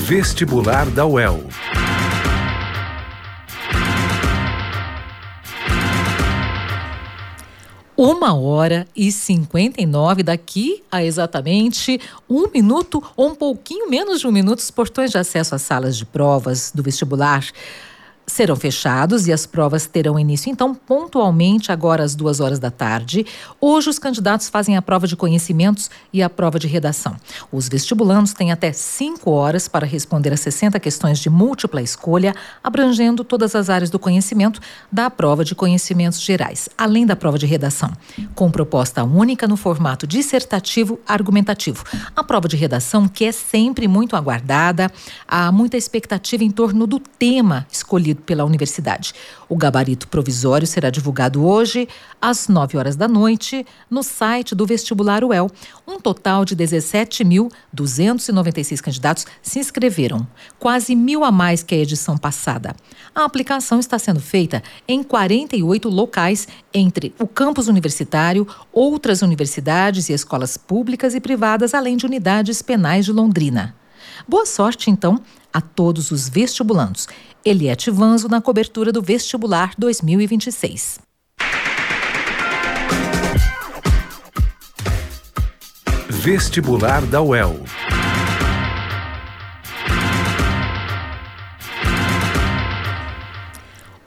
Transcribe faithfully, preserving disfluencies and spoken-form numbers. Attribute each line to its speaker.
Speaker 1: Vestibular da U E L.
Speaker 2: Uma hora e cinquenta e nove, daqui a exatamente um minuto ou um pouquinho menos de um minuto, os portões de acesso às salas de provas do vestibular serão fechados e as provas terão início, então, pontualmente, agora às duas horas da tarde. Hoje, os candidatos fazem a prova de conhecimentos e a prova de redação. Os vestibulandos têm até cinco horas para responder a sessenta questões de múltipla escolha, abrangendo todas as áreas do conhecimento da prova de conhecimentos gerais, além da prova de redação, com proposta única no formato dissertativo argumentativo. A prova de redação, que é sempre muito aguardada, há muita expectativa em torno do tema escolhido pela universidade. O gabarito provisório será divulgado hoje, às nove horas da noite, no site do Vestibular U E L. Um total de dezessete mil duzentos e noventa e seis candidatos se inscreveram, quase mil a mais que a edição passada. A aplicação está sendo feita em quarenta e oito locais, entre o campus universitário, outras universidades e escolas públicas e privadas, além de unidades penais de Londrina. Boa sorte, então, a todos os vestibulandos. Eliette Vanzo na cobertura do Vestibular dois mil e vinte e seis.
Speaker 1: Vestibular da U E L.